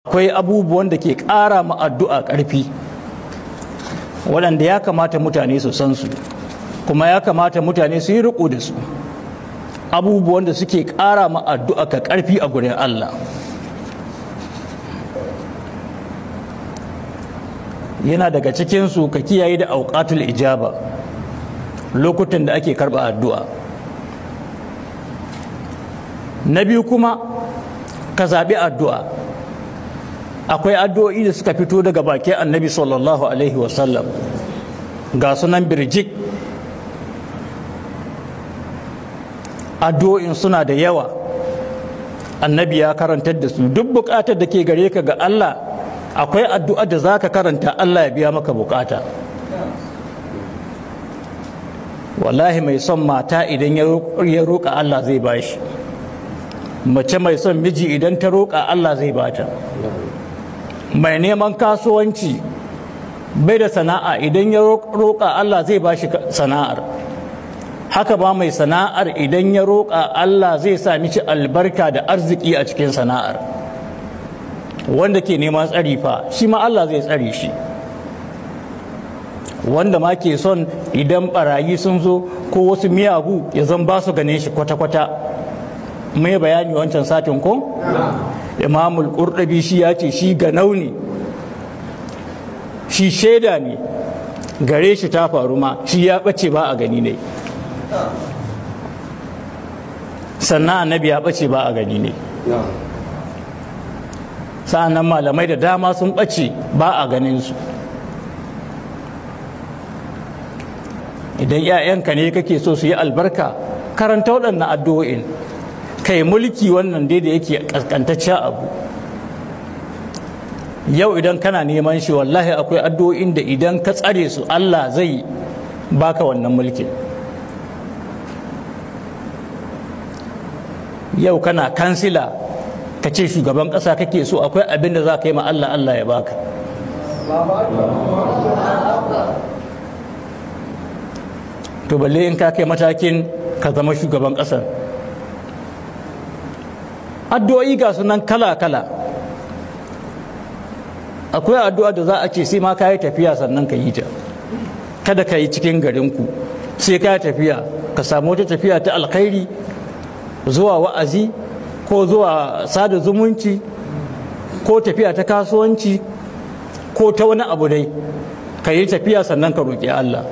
akwai abubuwan da ke ƙara ma addu'a ƙarfi waɗanda ya kamata mutane su san su kuma ya kamata mutane su yi riƙo da su, abubuwan da suke ƙara ma addu'a ka ƙarfi a gurin Allah. Yana daga cikinsu ka kiyaye da auqatul ijaba, lokutan da ake karɓa addu'a. Na biyu kuma ka zaɓi addu'a. Akwai addu'o'i da suka fito daga bakin annabi sallallahu alaihi wasallam ga sunan birjik, addu'o'in suna da yawa, annabi ya karantar da su. Duk buƙatar da ke gare ka ga Allah akwai addu'a da za ka karanta Allah ya biya maka buƙata. Wallahi mai son mata idan ya roƙa Allah zai bashi, mace mai son miji idan ta roƙa Allah zai bata. Mai neman kasuwanci bai da sana'a idan ya roƙa Allah zai ba shi sana'ar. Haka ba mai sana'ar idan ya roƙa Allah zai sa mishi albarka da arziki a cikin sana'ar. Wanda ke neman tsari fa shi ma Allah zai tsare shi. Wanda ma ke son idan barayi sun zo ko wasu miyagu ya zan ba su gane shi kwata-kwata, mai bayani wancan satin ko? Imamul Qurtubi shi ya ce shi ganau ne, shi shaida ne gare shi ta faru ma, shi ya ɓace ba a gani ne, sannan annabi ya ɓace ba a gani ne, sa'annan malamai da dama sun ɓace ba a ganin su. Idan 'ya'yanka ne kake so su yi albarka, karanta waɗannan addu'o'in. Kai mulki wannan dai da yake kaskantaccen abu, yau idan kana neman shi wallahi akwai addu'o'in da idan ka tsare su Allah zai baka wannan mulkin. Yau kana kansila ka ce shugaban ƙasa kake so, akwai abin da za ka yi ma Allah, Allah ya baka. To balle in ka kai matakin ka zama shugaban ƙasar. Addu'o'i ga sunan kala-kala. Akwai addu'a da za a ce sai ma ka yi tafiya sannan ka yi ta, kada ka yi cikin garinku, sai ka yi tafiya, ka samu wata tafiya ta alkhairi zuwa wa'azi ko zuwa sada zumunci ko tafiya ta kasuwanci ko ta wani abu dai, ka yi tafiya sannan ka roƙi Allah.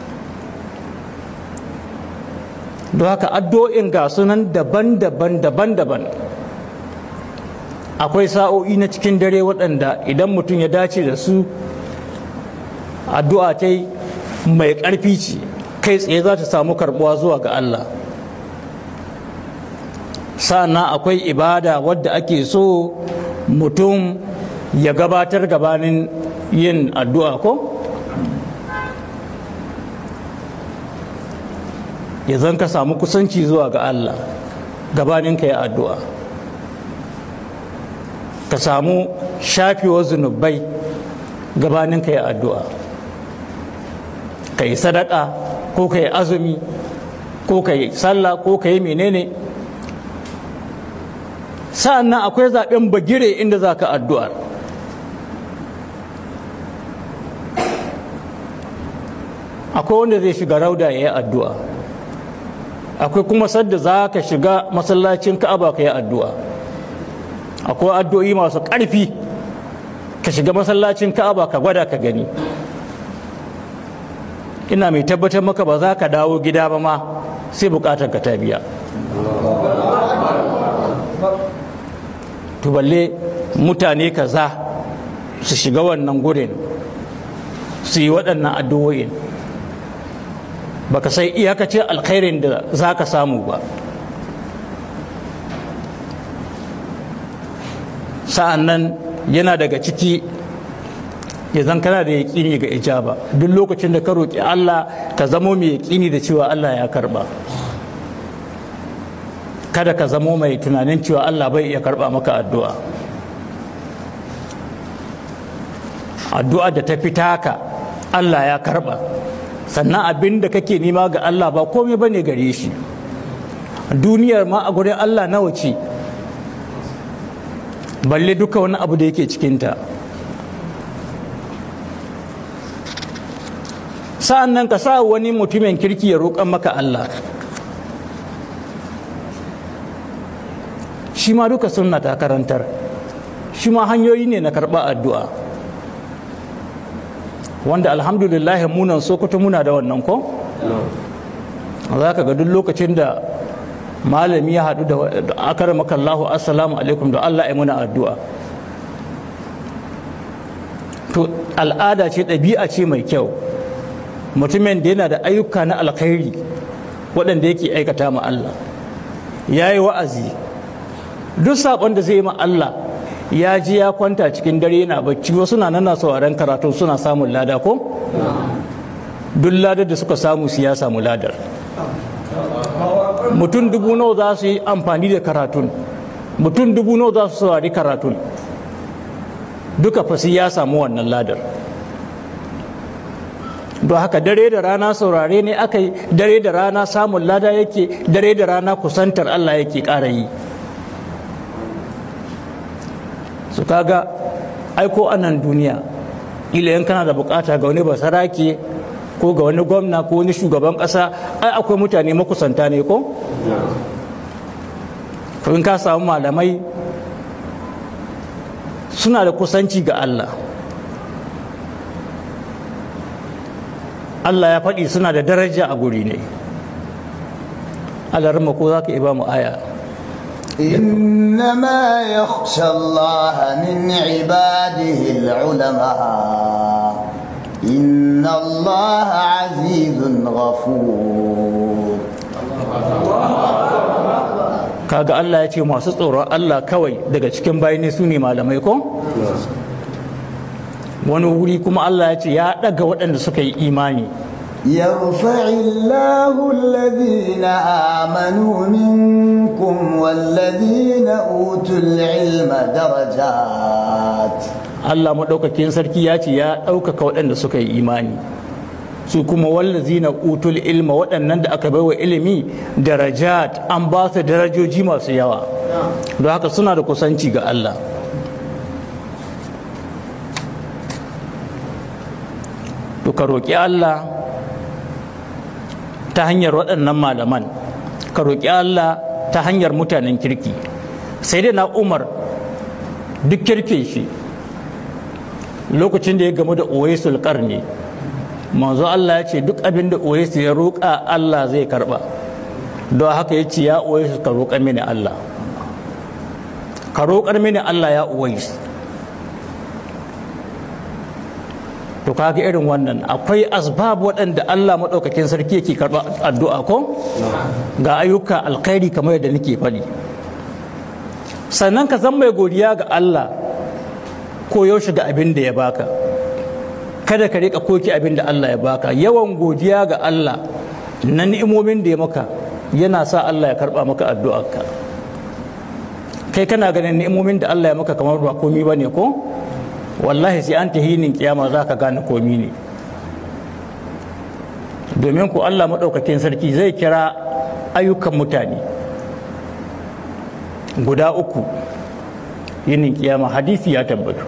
Don haka addu'o'in ga sunan daban-daban. Akwai sa'o'i na cikin dare waɗanda idan mutum ya dace da su, addu'a ta mai ƙarfi ce, kai tsaye za ta samu karɓuwa zuwa ga Allah. Sa'annan akwai ibada wadda ake so mutum ya gabatar gabanin yin addu'a ko? Ya zan ka samu kusanci zuwa ga Allah gabanin ka yi addu'a. Ka samu shafewar zunubai gabanin ka yi addu'a, ka yi sadaka ko ka yi azumi ko ka yi sallah ko ka yi menene. Sa'an nan akwai zaɓen bagire inda za ka addu'ar. Akwai wanda zai shiga rauda ya yi addu'a, akwai kuma sadda za ka shiga masallacin Ka'aba ka yi addu'a. Akwai addu'o'i masu ƙarfi, ka shiga masallacin Ka'aba ka gwada ka gani. Ina mai tabbatar maka ba za ka dawo gida ba ma sai bukatar ka ta biya. To balle mutane kaza su shiga wannan gurin su yi waɗannan addu'o'in, baka sai iyakacin alkhairin da za ka samu ba. Sa'an nan yana daga ciki ya zan kana da yaƙini ga ijaba. Duk lokacin da ka roƙi Allah ka zamo mai yaƙini da cewa Allah ya karɓa, kada ka zamo mai tunanin cewa Allah bai iya karɓa maka addu'a. Addu'a da ta fita ka Allah ya karɓa, sannan abin da kake nema ga Allah ba komai bane gare shi. Duniyar ma a gurin Allah nawa ce, balle duka wani abu da yake cikinta. sa'an nan ka sa wani mutumin kirki ya roƙon maka Allah, shi ma duka sunna ta karantar, shi ma hanyoyi ne na karɓa addu'a, wanda alhamdulillah munan Sokoto muna da wannan ko? za ka ga duk lokacin da malami ya haɗu da akaramaka Allahu assalamu alaikum da Allah ya muna addu'a. To al'ada ce, ɗabi'a ce mai kyau, mutumin da yana da ayyuka na alkhairi waɗanda yake aikata ma Allah, ya yi wa'azi, duk saɓon da zai yi ma Allah ya ji ya kwanta cikin dare yana bacci, wasu na nan sauraron karatu suna samun lada ko? Duk ladar da suka samu su ya samu ladar. Mutum 1000 nawa za su yi amfani da karatun, mutum 1000 nawa za su saurari karatun, duka fasi ya samu wannan ladar. Don haka dare da rana saurare ne aka yi, dare da rana samun lada yake, dare da rana kusantar Allah yake ƙara yi. Su kaga aiko anan duniya ila yan kana da bukata ga wani basarake ko ga wani gwamna ko wani shugaban ƙasa, ai akwai mutane makusanta ne ko? In ka samu malamai suna da kusanci ga Allah, Allah ya faɗi suna da daraja a guri ne. Allah rama ko za ka iba mu aya. إنما يخشى الله من عباده العلماء إن الله عزيز غفور. kaga Allah ya ce masu tsoron Allah kawai daga cikin bayani su ne malamai ko? Wani wuri kuma Allah ya ce ya ɗaga waɗanda suka yi imani. يرفع الله الذين آمنوا منكم والذين أوتوا العلم درجات. Allah maɗaukakin sarki ya ce ya ɗaukaka waɗanda suka yi imani, su kuma wallazina utul ilma waɗannan da aka baiwa ilimi darajat, an ba su darajoji masu yawa, don haka suna da kusanci ga Allah. To ka roƙi Allah ta hanyar waɗannan malaman, ka roƙi Allah ta hanyar mutanen kirki. Sai dai na Umar duk kirkin shi, lokacin da ya gamu da Uwaisul Qarni, manzo Allah ya ce duk abin da Uwaisu ya roƙa Allah zai karɓa, don haka ya ce ya Uwaisu ka roƙa mini Allah, ka roƙar mini Allah ya Uwaisu. To kaga irin wannan akwai asbab waɗanda Allah maɗaukakin sarki yake karɓa addu'a ko? Ga ayyuka alkhairi kamar yadda nake faɗi. Sannan ka zama mai godiya ga Allah ko yaushe ga abin da ya baka, kada ka riƙa koki abin da Allah ya baka. Yawan godiya ga Allah na ni'imomin da ya maka yana sa Allah ya karɓa maka addu'arka. Kai kana ganin ni'imomin da Allah ya maka kamar ba komi bane ko? Wallahi sai an tahinin kiyama za ka gane komi ne, domin ku Allah maɗaukakin sarki zai kira ayyukan mutane guda 3 yinin kiyama. Hadisi ya tabbatu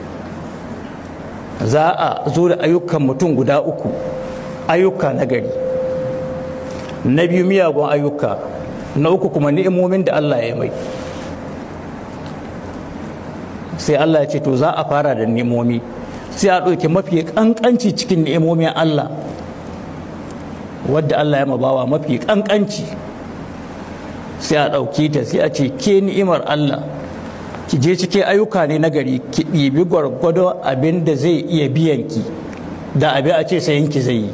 za a zo da ayyukan mutum guda 3, ayyuka na gari, na 2 miyagun ayyuka, na 3 kuma ni'imomin da Allah ya mai. Sai Allah ya ce to za a fara da ni'imomi, sai a ɗauki mafi ƙanƙanci cikin ni'imomin Allah, wadda Allah ya mabawa mafi ƙanƙanci, sai a ɗauki ta sai a ce ke ni'imar Allah ki je cike ayyuka ne na gari, ki ɗibi gwargwado abin da zai iya biyan ki da abin a ce sayin ki zai yi.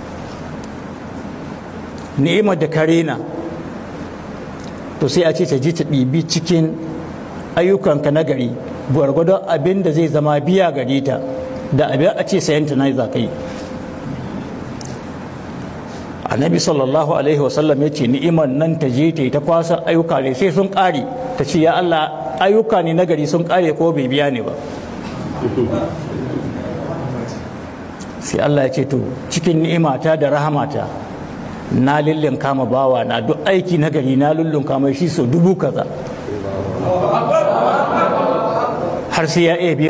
Ni'imar da karena to sai a ce ta je ta ɗibi cikin ayyukanka na gari gwargwadon abin da zai zama biya gare ta da abin a ce sayanta na za ka yi. Annabi sallallahu alaihi wasallam ya ce ni'imar nan ta je ta yi ta kwasa ayyuka ne sai sun ƙare, ta ce ya Allah ayyuka ne na gari sun ƙare ko bai biya ne ba. Sai Allah ya ce to cikin ni'imata da rahamata na lullun kama bawa na duk aiki na gari na lullun kama shi so 1000 kaza. har sai ya iya